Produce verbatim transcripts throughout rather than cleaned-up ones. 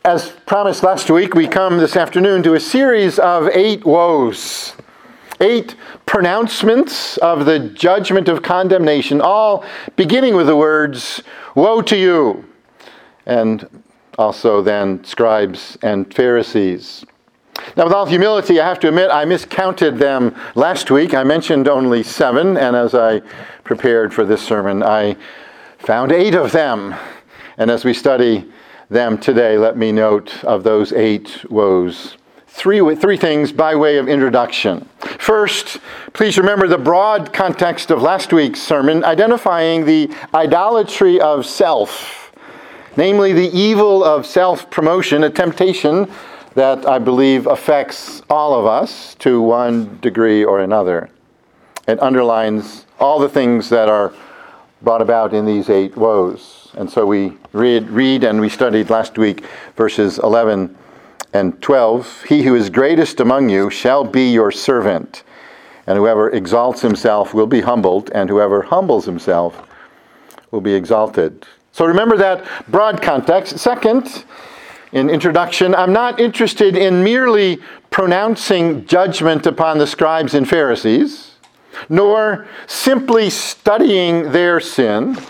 As promised last week, we come this afternoon to a series of eight woes. Eight pronouncements of the judgment of condemnation, all beginning with the words, "Woe to you," and also then scribes and Pharisees. Now, with all humility, I have to admit I miscounted them last week. I mentioned only seven, and as I prepared for this sermon, I found eight of them. And as we study them today, let me note of those eight woes Three, three things by way of introduction. First, please remember the broad context of last week's sermon, identifying the idolatry of self, namely the evil of self-promotion, a temptation that I believe affects all of us to one degree or another. It underlines all the things that are brought about in these eight woes. And so we read, read and we studied last week verses eleven and twelve. "He who is greatest among you shall be your servant, and whoever exalts himself will be humbled, and whoever humbles himself will be exalted." So remember that broad context. Second, in introduction, I'm not interested in merely pronouncing judgment upon the scribes and Pharisees, nor simply studying their sin,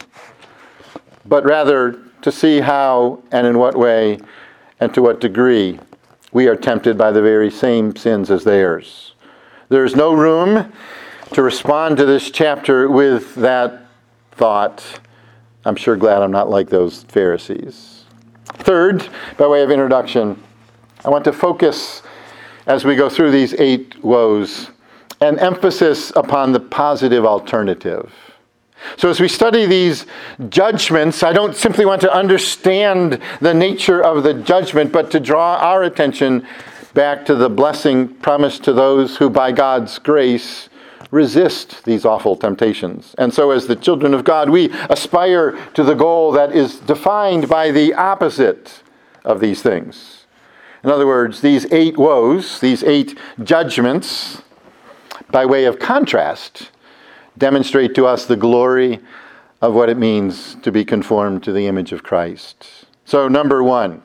but rather to see how and in what way and to what degree we are tempted by the very same sins as theirs. There is no room to respond to this chapter with that thought, "I'm sure glad I'm not like those Pharisees." Third, by way of introduction, I want to focus, as we go through these eight woes, an emphasis upon the positive alternative. So as we study these judgments, I don't simply want to understand the nature of the judgment, but to draw our attention back to the blessing promised to those who, by God's grace, resist these awful temptations. And so as the children of God, we aspire to the goal that is defined by the opposite of these things. In other words, these eight woes, these eight judgments, by way of contrast, demonstrate to us the glory of what it means to be conformed to the image of Christ. So, number one,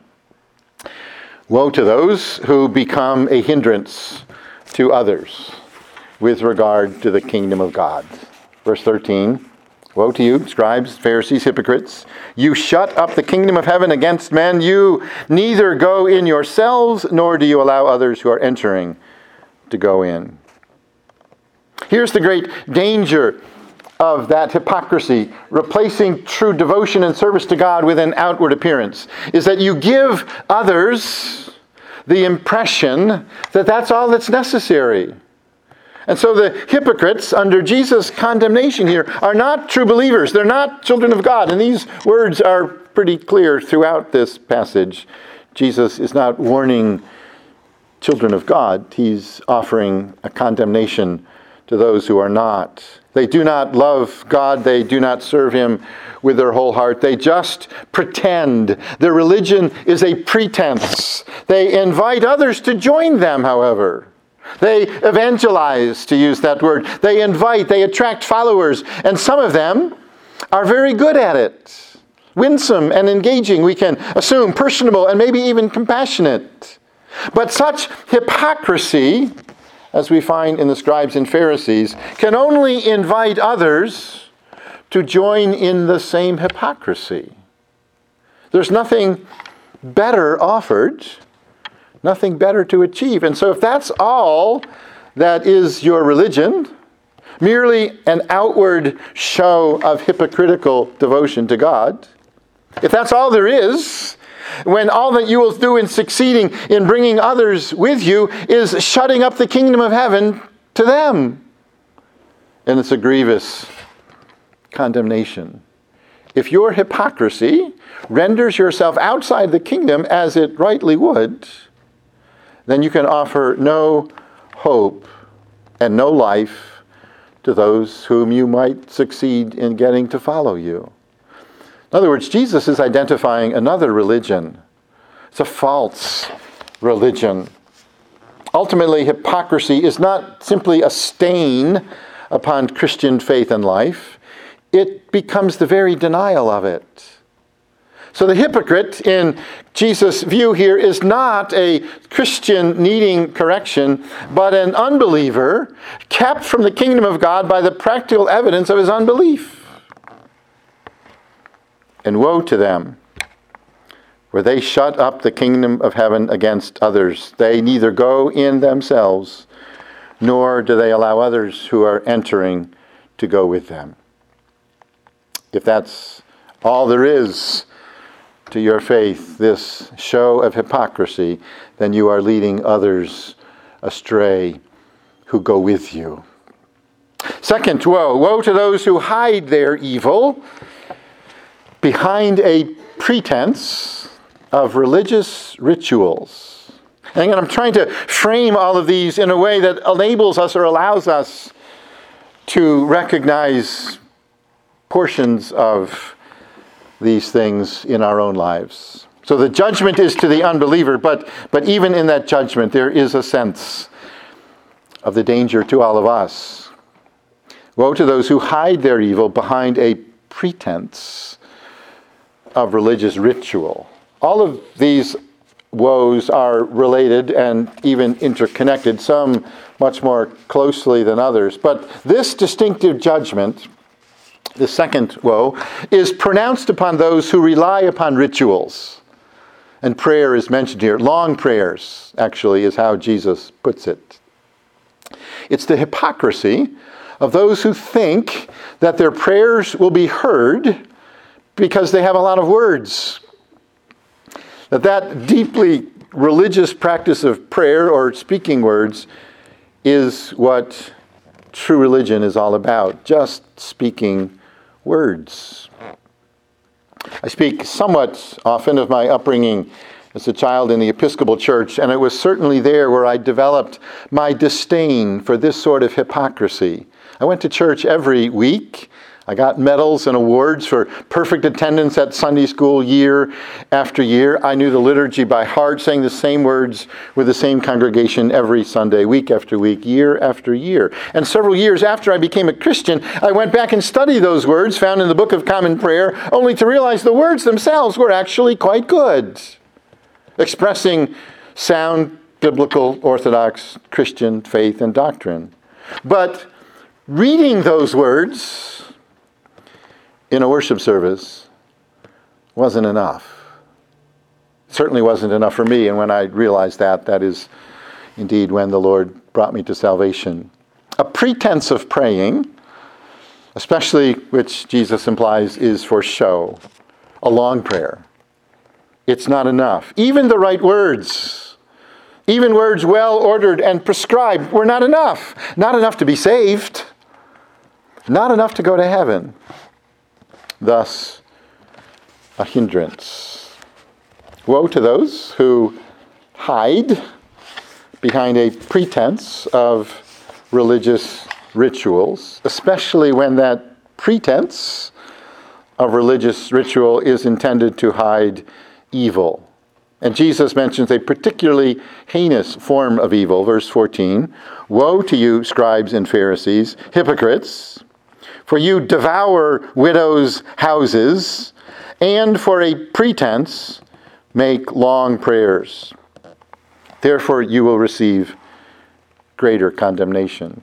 woe to those who become a hindrance to others with regard to the kingdom of God. Verse thirteen, "Woe to you, scribes, Pharisees, hypocrites! You shut up the kingdom of heaven against men. You neither go in yourselves, nor do you allow others who are entering to go in." Here's the great danger of that hypocrisy, replacing true devotion and service to God with an outward appearance, is that you give others the impression that that's all that's necessary. And so the hypocrites under Jesus' condemnation here are not true believers. They're not children of God. And these words are pretty clear throughout this passage. Jesus is not warning children of God. He's offering a condemnation to those who are not. They do not love God. They do not serve Him with their whole heart. They just pretend. Their religion is a pretense. They invite others to join them, however. They evangelize, to use that word. They invite, they attract followers, and some of them are very good at it. Winsome and engaging, we can assume, personable and maybe even compassionate. But such hypocrisy, as we find in the scribes and Pharisees, can only invite others to join in the same hypocrisy. There's nothing better offered, nothing better to achieve. And so if that's all that is your religion, merely an outward show of hypocritical devotion to God, if that's all there is, when all that you will do in succeeding in bringing others with you is shutting up the kingdom of heaven to them, and it's a grievous condemnation. If your hypocrisy renders yourself outside the kingdom, as it rightly would, then you can offer no hope and no life to those whom you might succeed in getting to follow you. In other words, Jesus is identifying another religion. It's a false religion. Ultimately, hypocrisy is not simply a stain upon Christian faith and life. It becomes the very denial of it. So the hypocrite, in Jesus' view here, is not a Christian needing correction, but an unbeliever kept from the kingdom of God by the practical evidence of his unbelief. And woe to them, where they shut up the kingdom of heaven against others. They neither go in themselves, nor do they allow others who are entering to go with them. If that's all there is to your faith, this show of hypocrisy, then you are leading others astray who go with you. Second, woe. Woe to those who hide their evil behind a pretense of religious rituals. And again, I'm trying to frame all of these in a way that enables us or allows us to recognize portions of these things in our own lives. So the judgment is to the unbeliever, but, but even in that judgment, there is a sense of the danger to all of us. Woe to those who hide their evil behind a pretense of religious ritual. All of these woes are related and even interconnected, some much more closely than others. But this distinctive judgment, the second woe, is pronounced upon those who rely upon rituals. And prayer is mentioned here. Long prayers, actually, is how Jesus puts it. It's the hypocrisy of those who think that their prayers will be heard because they have a lot of words. That that deeply religious practice of prayer or speaking words is what true religion is all about. Just speaking words. I speak somewhat often of my upbringing as a child in the Episcopal Church, and it was certainly there where I developed my disdain for this sort of hypocrisy. I went to church every week. I got medals and awards for perfect attendance at Sunday school year after year. I knew the liturgy by heart, saying the same words with the same congregation every Sunday, week after week, year after year. And several years after I became a Christian, I went back and studied those words found in the Book of Common Prayer, only to realize the words themselves were actually quite good, expressing sound biblical, orthodox Christian faith and doctrine. But reading those words in a worship service wasn't enough. It certainly wasn't enough for me, and when I realized that, that is indeed when the Lord brought me to salvation. A pretense of praying, especially which Jesus implies is for show, a long prayer. It's not enough. Even the right words, even words well ordered and prescribed, were not enough. Not enough to be saved. Not enough to go to heaven. Thus, a hindrance. Woe to those who hide behind a pretense of religious rituals, especially when that pretense of religious ritual is intended to hide evil. And Jesus mentions a particularly heinous form of evil, verse fourteen. Woe to you, scribes and Pharisees, hypocrites! For you devour widows' houses, and for a pretense make long prayers. Therefore you will receive greater condemnation.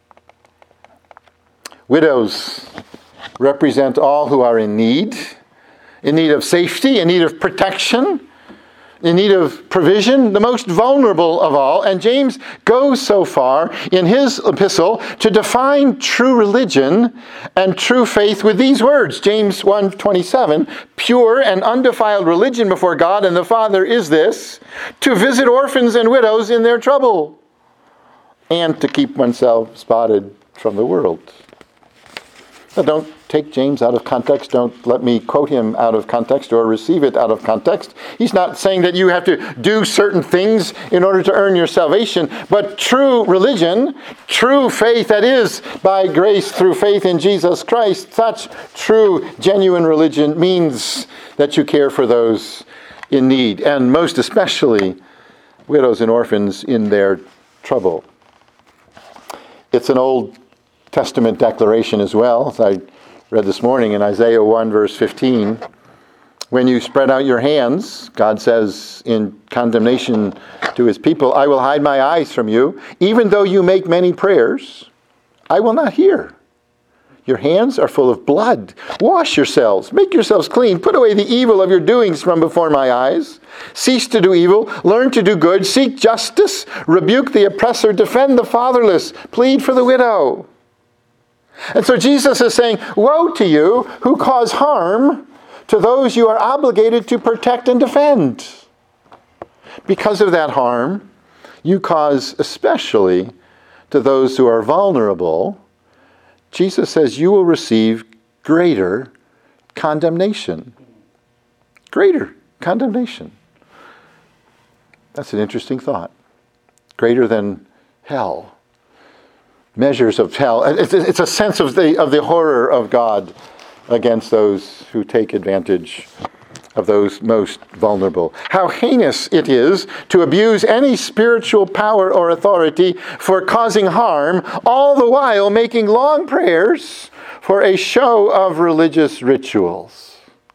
Widows represent all who are in need, in need of safety, in need of protection, in need of provision, the most vulnerable of all. And James goes so far in his epistle to define true religion and true faith with these words. James one twenty-seven, pure and undefiled religion before God and the Father is this, to visit orphans and widows in their trouble, and to keep oneself spotted from the world. Now, don't take James out of context. Don't let me quote him out of context or receive it out of context. He's not saying that you have to do certain things in order to earn your salvation, but true religion, true faith, that is, by grace through faith in Jesus Christ, such true, genuine religion means that you care for those in need, and most especially widows and orphans in their trouble. It's an Old Testament declaration as well, as I read this morning in Isaiah one verse fifteen. When you spread out your hands, God says in condemnation to his people, I will hide my eyes from you. Even though you make many prayers, I will not hear. Your hands are full of blood. Wash yourselves. Make yourselves clean. Put away the evil of your doings from before my eyes. Cease to do evil. Learn to do good. Seek justice. Rebuke the oppressor. Defend the fatherless. Plead for the widow. And so Jesus is saying, woe to you who cause harm to those you are obligated to protect and defend. Because of that harm, you cause especially to those who are vulnerable, Jesus says you will receive greater condemnation. Greater condemnation. That's an interesting thought. Greater than hell. Measures of hell. It's, it's a sense of the, of the horror of God against those who take advantage of those most vulnerable. How heinous it is to abuse any spiritual power or authority for causing harm, all the while making long prayers for a show of religious rituals.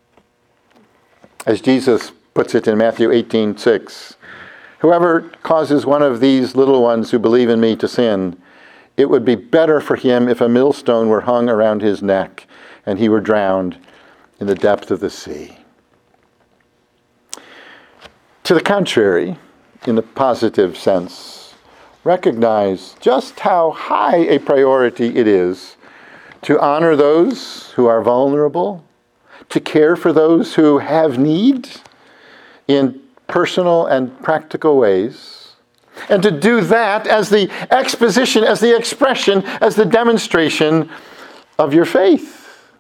As Jesus puts it in Matthew eighteen six, whoever causes one of these little ones who believe in me to sin, it would be better for him if a millstone were hung around his neck and he were drowned in the depth of the sea. To the contrary, in the positive sense, recognize just how high a priority it is to honor those who are vulnerable, to care for those who have need in personal and practical ways, and to do that as the exposition, as the expression, as the demonstration of your faith,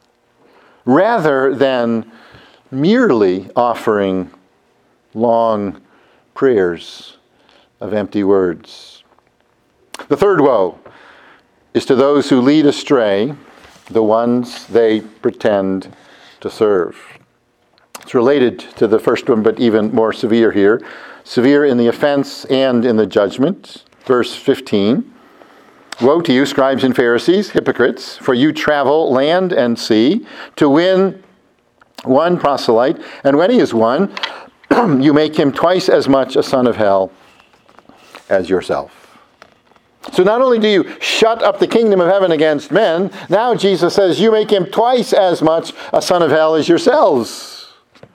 rather than merely offering long prayers of empty words. The third woe is to those who lead astray the ones they pretend to serve. It's related to the first one, but even more severe here. Severe in the offense and in the judgment. Verse fifteen. Woe to you, scribes and Pharisees, hypocrites, for you travel land and sea to win one proselyte, and when he is won, you make him twice as much a son of hell as yourself. So not only do you shut up the kingdom of heaven against men, now Jesus says you make him twice as much a son of hell as yourselves.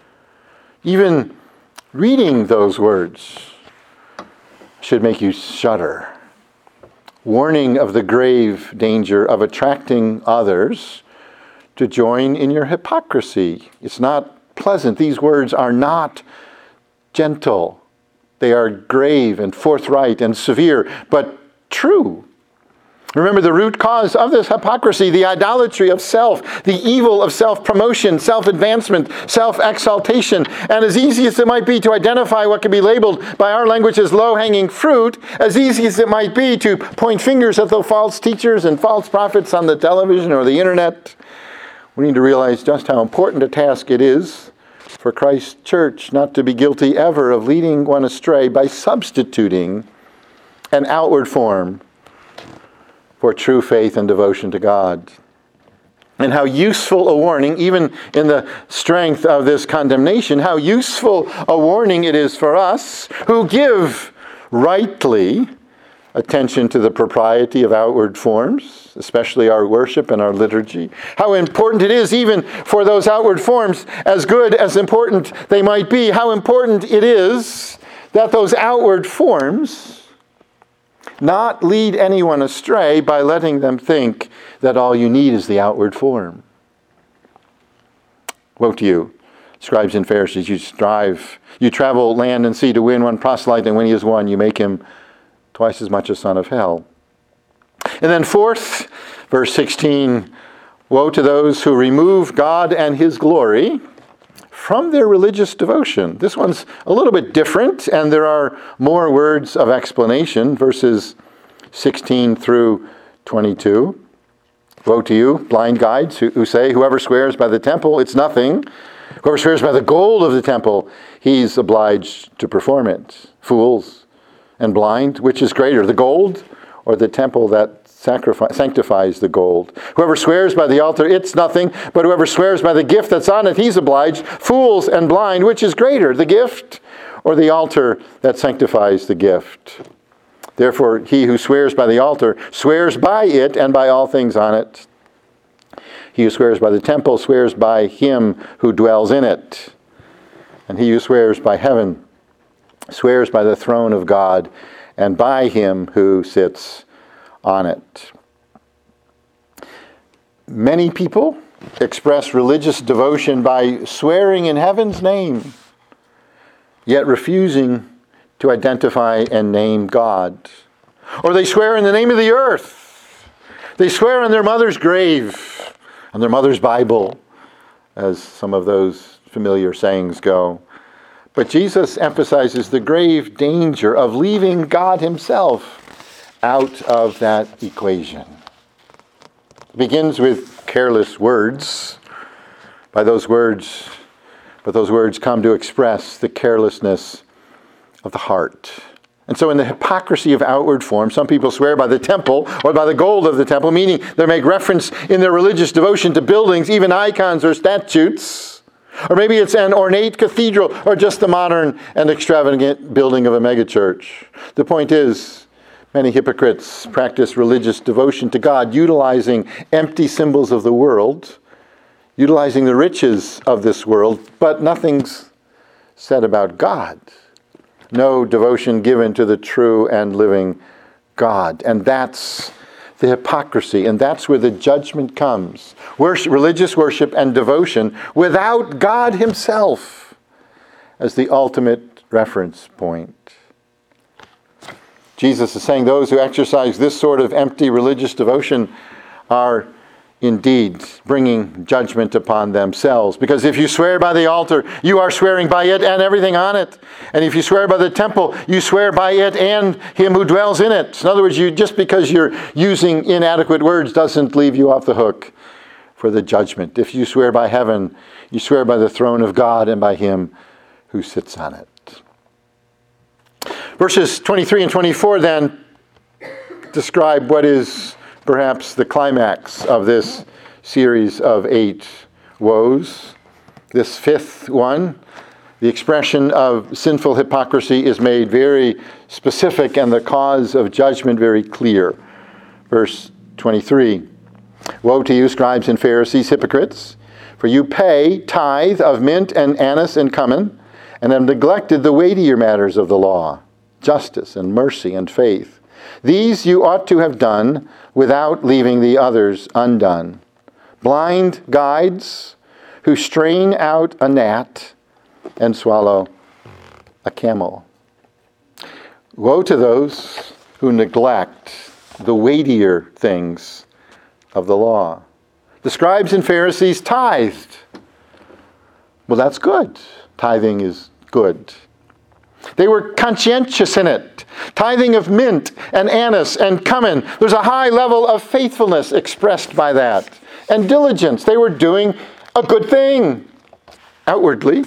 Even reading those words should make you shudder. Warning of the grave danger of attracting others to join in your hypocrisy. It's not pleasant. These words are not gentle. They are grave and forthright and severe, but true. Remember the root cause of this hypocrisy, the idolatry of self, the evil of self-promotion, self-advancement, self-exaltation. And as easy as it might be to identify what can be labeled by our language as low-hanging fruit, as easy as it might be to point fingers at the false teachers and false prophets on the television or the internet, we need to realize just how important a task it is for Christ's church not to be guilty ever of leading one astray by substituting an outward form for true faith and devotion to God. And how useful a warning, even in the strength of this condemnation, how useful a warning it is for us who give rightly attention to the propriety of outward forms, especially our worship and our liturgy. How important it is even for those outward forms, as good as important they might be, how important it is that those outward forms not lead anyone astray by letting them think that all you need is the outward form. Woe to you, scribes and Pharisees, you strive, you travel land and sea to win one proselyte, and when he is won, you make him twice as much a son of hell. And then fourth, verse sixteen, woe to those who remove God and his glory from their religious devotion. This one's a little bit different, and there are more words of explanation, verses sixteen through twenty-two. Woe to you, blind guides, who, who say, whoever swears by the temple, it's nothing. Whoever swears by the gold of the temple, he's obliged to perform it. Fools and blind, which is greater, the gold or the temple that sacrifice, sanctifies the gold. Whoever swears by the altar, it's nothing, but whoever swears by the gift that's on it, he's obliged. Fools and blind, which is greater, the gift or the altar that sanctifies the gift? Therefore, he who swears by the altar swears by it and by all things on it. He who swears by the temple swears by him who dwells in it. And he who swears by heaven swears by the throne of God and by him who sits on it. Many people express religious devotion by swearing in heaven's name, yet refusing to identify and name God. Or they swear in the name of the earth. They swear on their mother's grave, on their mother's Bible, as some of those familiar sayings go. But Jesus emphasizes the grave danger of leaving God himself out of that equation. It begins with careless words. By those words, but those words come to express the carelessness of the heart. And so in the hypocrisy of outward form, some people swear by the temple or by the gold of the temple, meaning they make reference in their religious devotion to buildings, even icons or statues. Or maybe it's an ornate cathedral or just the modern and extravagant building of a megachurch. The point is, many hypocrites practice religious devotion to God, utilizing empty symbols of the world, utilizing the riches of this world, but nothing's said about God. No devotion given to the true and living God. And that's the hypocrisy, and that's where the judgment comes. Worship, religious worship and devotion without God himself as the ultimate reference point. Jesus is saying those who exercise this sort of empty religious devotion are indeed bringing judgment upon themselves. Because if you swear by the altar, you are swearing by it and everything on it. And if you swear by the temple, you swear by it and him who dwells in it. In other words, you just because you're using inadequate words doesn't leave you off the hook for the judgment. If you swear by heaven, you swear by the throne of God and by him who sits on it. Verses twenty-three and twenty-four then describe what is perhaps the climax of this series of eight woes. This fifth one, the expression of sinful hypocrisy is made very specific and the cause of judgment very clear. Verse twenty-three, woe to you, scribes and Pharisees, hypocrites, for you pay tithe of mint and anise and cumin, and have neglected the weightier matters of the law, justice and mercy and faith. These you ought to have done without leaving the others undone. Blind guides who strain out a gnat and swallow a camel. Woe to those who neglect the weightier things of the law. The scribes and Pharisees tithed. Well, that's good. Tithing is good. They were conscientious in it. Tithing of mint and anise and cumin. There's a high level of faithfulness expressed by that. And diligence. They were doing a good thing outwardly.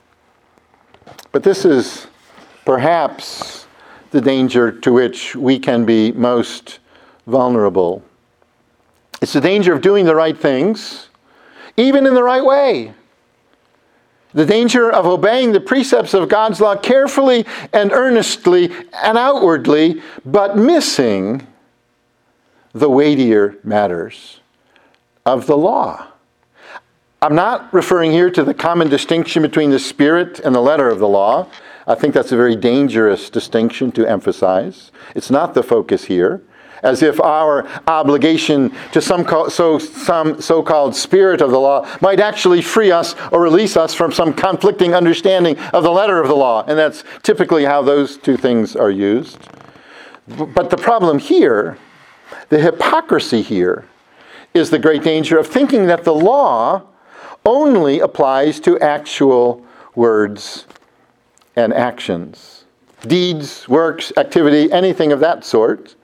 But this is perhaps the danger to which we can be most vulnerable. It's the danger of doing the right things, even in the right way. The danger of obeying the precepts of God's law carefully and earnestly and outwardly, but missing the weightier matters of the law. I'm not referring here to the common distinction between the spirit and the letter of the law. I think that's a very dangerous distinction to emphasize. It's not the focus here. As if our obligation to some, so, some so-called spirit of the law might actually free us or release us from some conflicting understanding of the letter of the law. And that's typically how those two things are used. But the problem here, the hypocrisy here, is the great danger of thinking that the law only applies to actual words and actions. Deeds, works, activity, anything of that sort.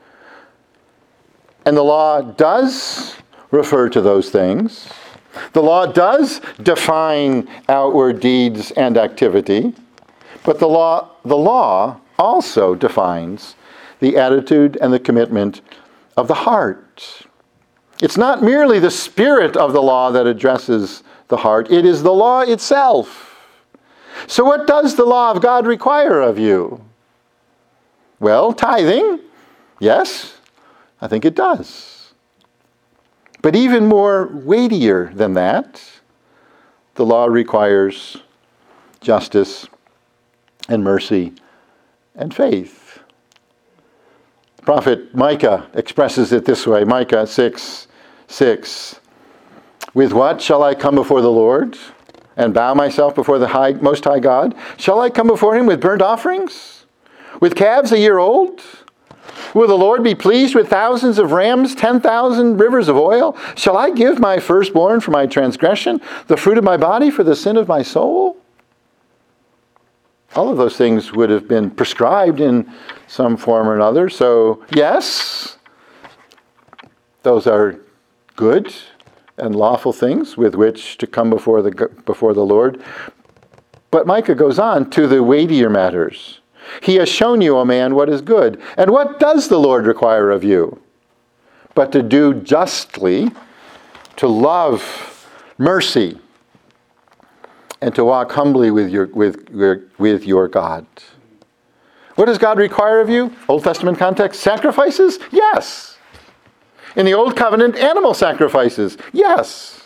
And the law does refer to those things. The law does define outward deeds and activity. But the law, the law also defines the attitude and the commitment of the heart. It's not merely the spirit of the law that addresses the heart. It is the law itself. So what does the law of God require of you? Well, tithing. Yes, I think it does. But even more weightier than that, the law requires justice and mercy and faith. The prophet Micah expresses it this way, Micah six six. With what shall I come before the Lord and bow myself before the high, Most High God? Shall I come before him with burnt offerings? With calves a year old? Will the Lord be pleased with thousands of rams, ten thousand rivers of oil? Shall I give my firstborn for my transgression, the fruit of my body for the sin of my soul? All of those things would have been prescribed in some form or another. So, yes, those are good and lawful things with which to come before the before the Lord. But Micah goes on to the weightier matters. He has shown you, O man, what is good. And what does the Lord require of you? But to do justly, to love mercy, and to walk humbly with your, with, with your God. What does God require of you? Old Testament context, sacrifices? Yes. In the Old Covenant, animal sacrifices? Yes.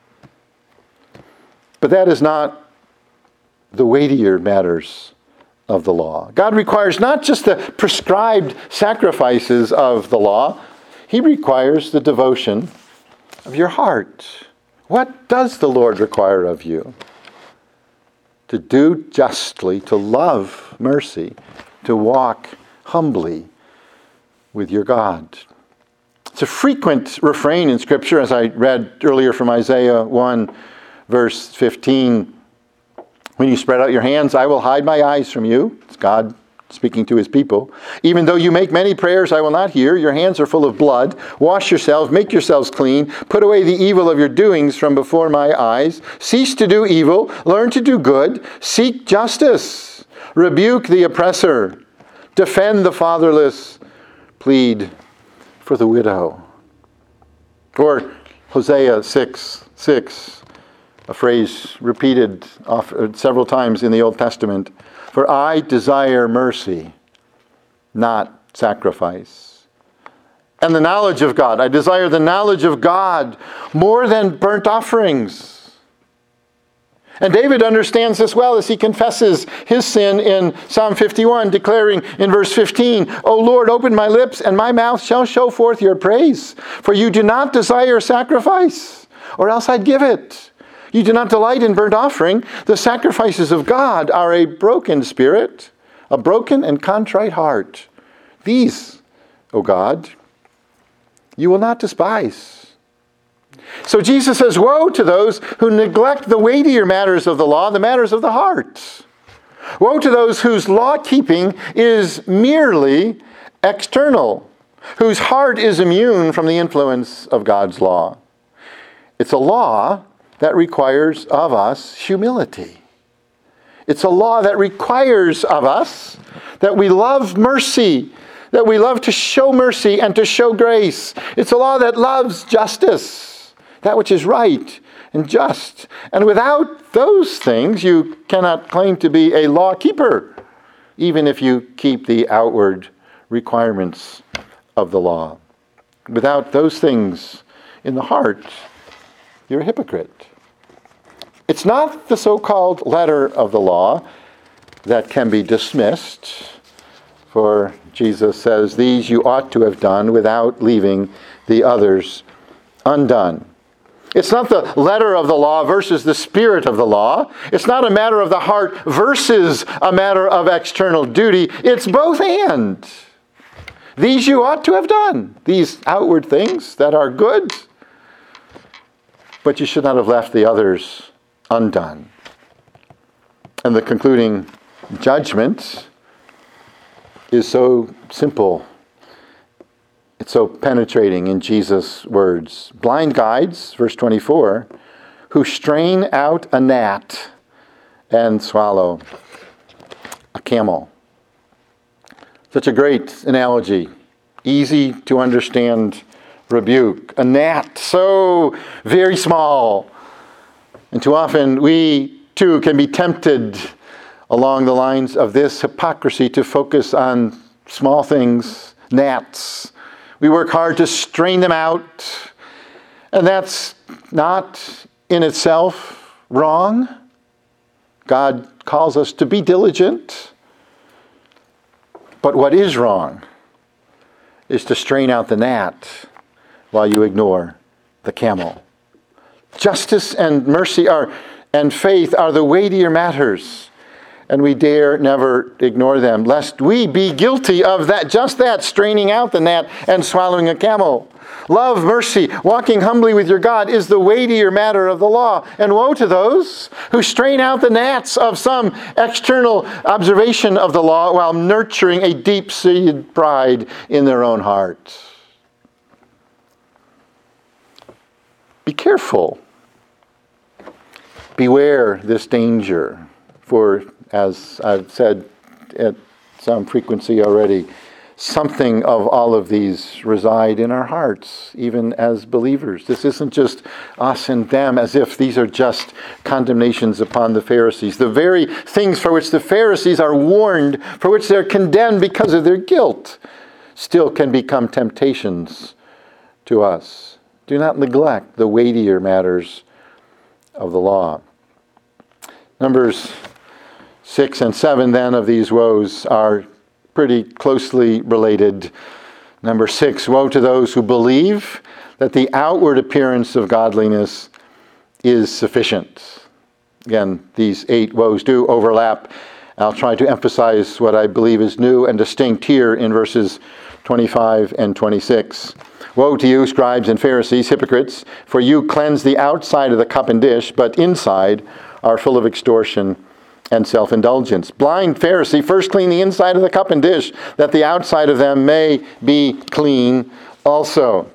But that is not the weightier matters of the law. God requires not just the prescribed sacrifices of the law, he requires the devotion of your heart. What does the Lord require of you? To do justly, to love mercy, to walk humbly with your God. It's a frequent refrain in Scripture, as I read earlier from Isaiah one, verse fifteen. When you spread out your hands, I will hide my eyes from you. It's God speaking to his people. Even though you make many prayers, I will not hear. Your hands are full of blood. Wash yourselves, make yourselves clean. Put away the evil of your doings from before my eyes. Cease to do evil. Learn to do good. Seek justice. Rebuke the oppressor. Defend the fatherless. Plead for the widow. Or Hosea six six. A phrase repeated several times in the Old Testament. For I desire mercy, not sacrifice. And the knowledge of God. I desire the knowledge of God more than burnt offerings. And David understands this well as he confesses his sin in Psalm fifty-one, declaring in verse fifteen, O Lord, open my lips, and my mouth shall show forth your praise. For you do not desire sacrifice, or else I'd give it. You do not delight in burnt offering. The sacrifices of God are a broken spirit, a broken and contrite heart. These, O God, you will not despise. So Jesus says, woe to those who neglect the weightier matters of the law, the matters of the heart. Woe to those whose law-keeping is merely external, whose heart is immune from the influence of God's law. It's a law that requires of us humility. It's a law that requires of us that we love mercy, that we love to show mercy and to show grace. It's a law that loves justice, that which is right and just. And without those things, you cannot claim to be a law keeper, even if you keep the outward requirements of the law. Without those things in the heart, you're a hypocrite. It's not the so-called letter of the law that can be dismissed, for Jesus says, these you ought to have done without leaving the others undone. It's not the letter of the law versus the spirit of the law. It's not a matter of the heart versus a matter of external duty. It's both and. These you ought to have done, these outward things that are good, but you should not have left the others undone. And the concluding judgment is so simple. It's so penetrating in Jesus' words. Blind guides, verse twenty-four, who strain out a gnat and swallow a camel. Such a great analogy easy to understand rebuke, a gnat so very small. And too often we too can be tempted along the lines of this hypocrisy to focus on small things, gnats. We work hard to strain them out, and that's not in itself wrong. God calls us to be diligent. But what is wrong is to strain out the gnat while you ignore the camel. Justice and mercy are, and faith are the weightier matters, and we dare never ignore them, lest we be guilty of that, just that, straining out the gnat and swallowing a camel. Love, mercy, walking humbly with your God is the weightier matter of the law. And woe to those who strain out the gnats of some external observation of the law while nurturing a deep-seated pride in their own heart. Be careful. Beware this danger. For, as I've said at some frequency already, something of all of these reside in our hearts, even as believers. This isn't just us and them, as if these are just condemnations upon the Pharisees. The very things for which the Pharisees are warned, for which they're condemned because of their guilt, still can become temptations to us. Do not neglect the weightier matters of the law. Numbers six and seven, then, of these woes are pretty closely related. Number six, woe to those who believe that the outward appearance of godliness is sufficient. Again, these eight woes do overlap. I'll try to emphasize what I believe is new and distinct here in verses twenty-five and twenty-six. Woe to you, scribes and Pharisees, hypocrites, for you cleanse the outside of the cup and dish, but inside are full of extortion and self-indulgence. Blind Pharisee, first clean the inside of the cup and dish, that the outside of them may be clean also.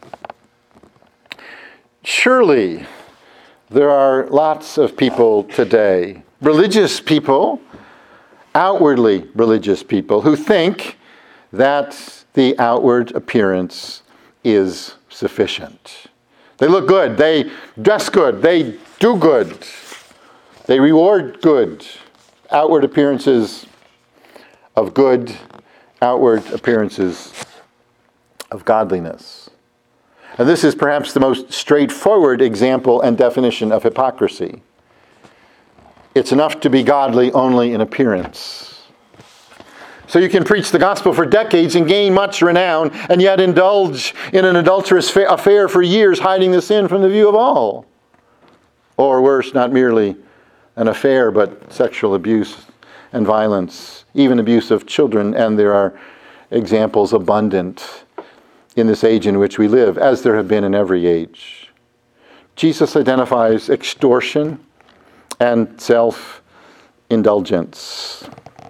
Surely there are lots of people today, religious people, outwardly religious people, who think that the outward appearance is sufficient. They look good, they dress good, they do good. They reward good, outward appearances of good, outward appearances of godliness. And this is perhaps the most straightforward example and definition of hypocrisy. It's enough to be godly only in appearance. So you can preach the gospel for decades and gain much renown, and yet indulge in an adulterous affair for years, hiding the sin from the view of all. Or worse, not merely an affair, but sexual abuse and violence, even abuse of children, and there are examples abundant in this age in which we live, as there have been in every age. Jesus identifies extortion and self-indulgence.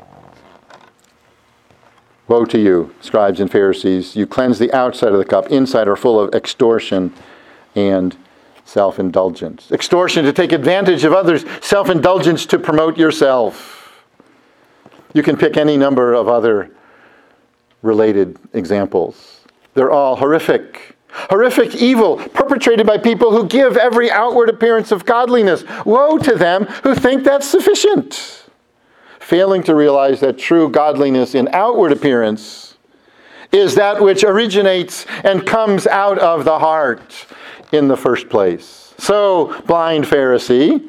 Woe to you, scribes and Pharisees, you cleanse the outside of the cup, inside are full of extortion and self-indulgence. Extortion to take advantage of others, self-indulgence to promote yourself. You can pick any number of other related examples. They're all horrific. Horrific evil perpetrated by people who give every outward appearance of godliness. Woe to them who think that's sufficient, failing to realize that true godliness in outward appearance is that which originates and comes out of the heart in the first place. So, blind Pharisee,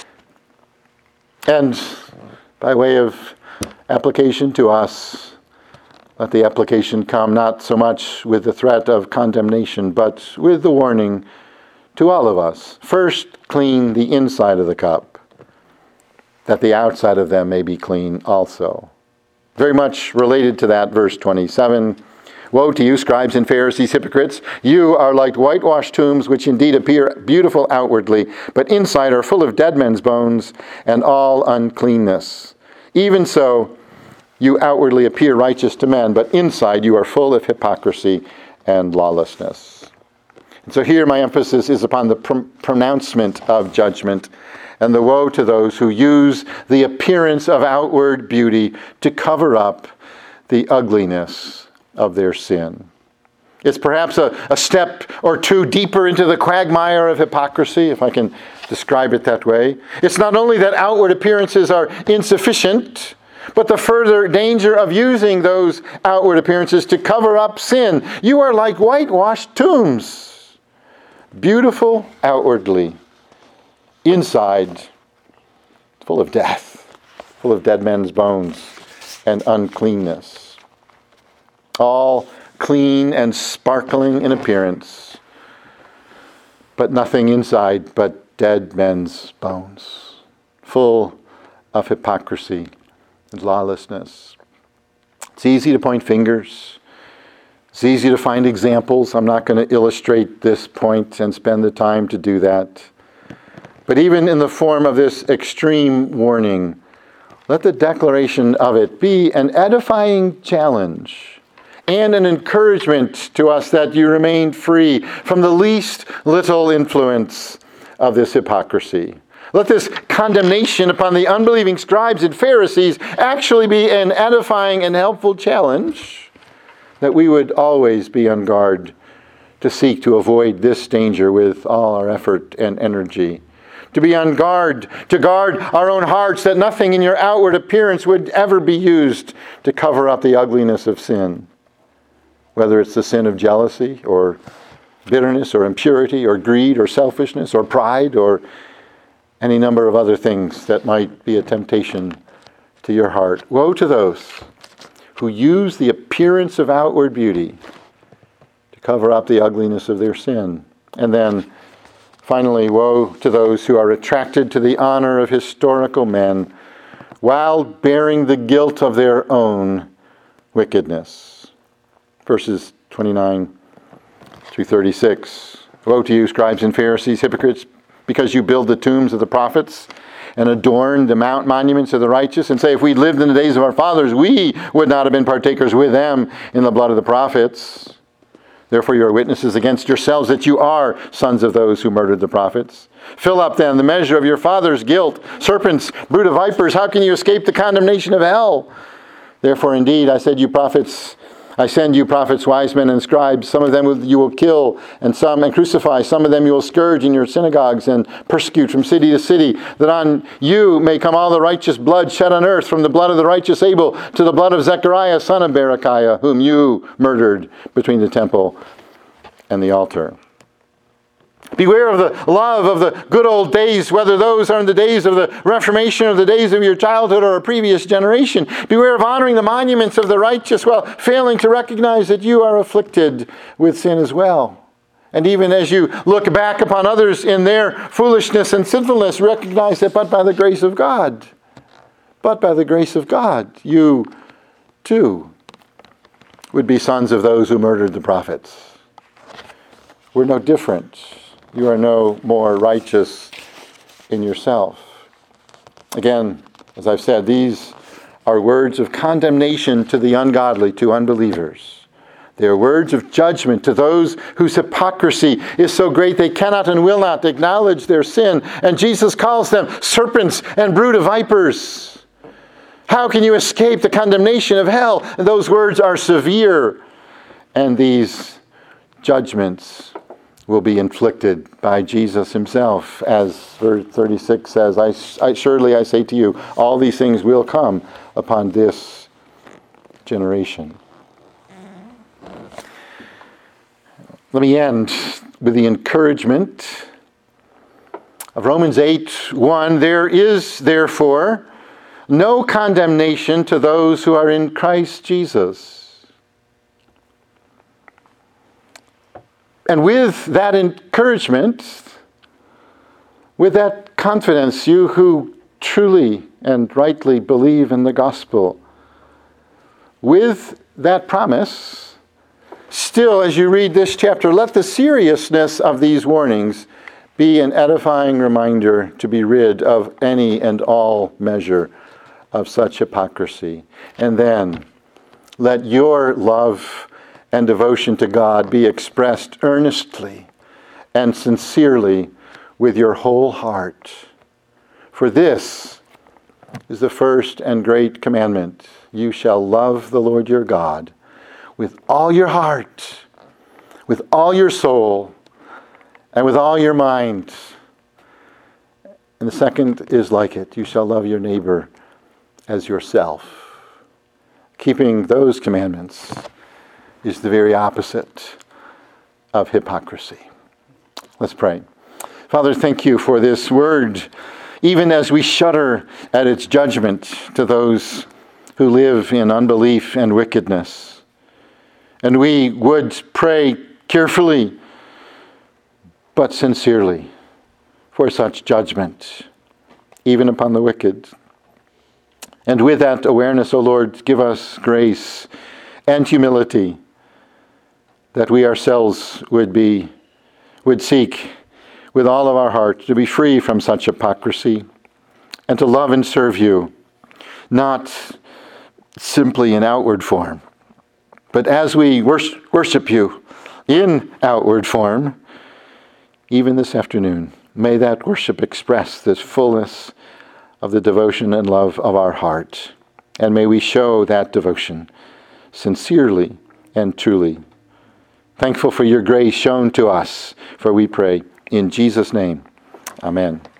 and by way of application to us, let the application come not so much with the threat of condemnation, but with the warning to all of us. First, clean the inside of the cup, that the outside of them may be clean also. Very much related to that, verse twenty-seven. Woe to you, scribes and Pharisees, hypocrites! You are like whitewashed tombs, which indeed appear beautiful outwardly, but inside are full of dead men's bones and all uncleanness. Even so, you outwardly appear righteous to men, but inside you are full of hypocrisy and lawlessness. And so here my emphasis is upon the pr- pronouncement of judgment, and the woe to those who use the appearance of outward beauty to cover up the ugliness of their sin. It's perhaps a, a step or two deeper into the quagmire of hypocrisy, if I can describe it that way. It's not only that outward appearances are insufficient, but the further danger of using those outward appearances to cover up sin. You are like whitewashed tombs, beautiful outwardly, inside full of death, full of dead men's bones and uncleanness. All clean and sparkling in appearance, but nothing inside but dead men's bones, full of hypocrisy and lawlessness. It's easy to point fingers. It's easy to find examples. I'm not going to illustrate this point and spend the time to do that. But even in the form of this extreme warning, let the declaration of it be an edifying challenge and an encouragement to us that you remain free from the least little influence of this hypocrisy. Let this condemnation upon the unbelieving scribes and Pharisees actually be an edifying and helpful challenge, that we would always be on guard to seek to avoid this danger with all our effort and energy. To be on guard, to guard our own hearts, that nothing in your outward appearance would ever be used to cover up the ugliness of sin. Whether it's the sin of jealousy or bitterness or impurity or greed or selfishness or pride or any number of other things that might be a temptation to your heart. Woe to those who use the appearance of outward beauty to cover up the ugliness of their sin. And then, finally, woe to those who are attracted to the honor of historical men while bearing the guilt of their own wickedness. Verses twenty-nine through thirty-six. Woe to you, scribes and Pharisees, hypocrites, because you build the tombs of the prophets and adorn the mount monuments of the righteous, and say, if we lived in the days of our fathers, we would not have been partakers with them in the blood of the prophets. Therefore you are witnesses against yourselves that you are sons of those who murdered the prophets. Fill up then the measure of your father's guilt. Serpents, brood of vipers, how can you escape the condemnation of hell? Therefore indeed, I said, you prophets, I send you prophets, wise men, and scribes. Some of them you will kill, and some and crucify. Some of them you will scourge in your synagogues and persecute from city to city, that on you may come all the righteous blood shed on earth, from the blood of the righteous Abel to the blood of Zechariah, son of Berechiah, whom you murdered between the temple and the altar. Beware of the love of the good old days, whether those are in the days of the Reformation or the days of your childhood or a previous generation. Beware of honoring the monuments of the righteous while failing to recognize that you are afflicted with sin as well. And even as you look back upon others in their foolishness and sinfulness, recognize that but by the grace of God, but by the grace of God, you too would be sons of those who murdered the prophets. We're no different. You are no more righteous in yourself. Again, as I've said, these are words of condemnation to the ungodly, to unbelievers. They are words of judgment to those whose hypocrisy is so great they cannot and will not acknowledge their sin. And Jesus calls them serpents and brood of vipers. How can you escape the condemnation of hell? And those words are severe. And these judgments will be inflicted by Jesus himself. As verse thirty-six says, I, I surely I say to you, all these things will come upon this generation. Let me end with the encouragement of Romans eight one. There is therefore no condemnation to those who are in Christ Jesus. And with that encouragement, with that confidence, you who truly and rightly believe in the gospel, with that promise, still as you read this chapter, let the seriousness of these warnings be an edifying reminder to be rid of any and all measure of such hypocrisy. And then let your love and devotion to God be expressed earnestly and sincerely with your whole heart. For this is the first and great commandment. You shall love the Lord your God with all your heart, with all your soul, and with all your mind. And the second is like it. You shall love your neighbor as yourself. Keeping those commandments is the very opposite of hypocrisy. Let's pray. Father, thank you for this word, even as we shudder at its judgment to those who live in unbelief and wickedness. And we would pray carefully, but sincerely, for such judgment, even upon the wicked. And with that awareness, O Lord, give us grace and humility, that we ourselves would be, would seek with all of our heart to be free from such hypocrisy and to love and serve you, not simply in outward form, but as we worship you in outward form, even this afternoon. May that worship express this fullness of the devotion and love of our heart. And may we show that devotion sincerely and truly. Thankful for your grace shown to us, for we pray in Jesus' name. Amen.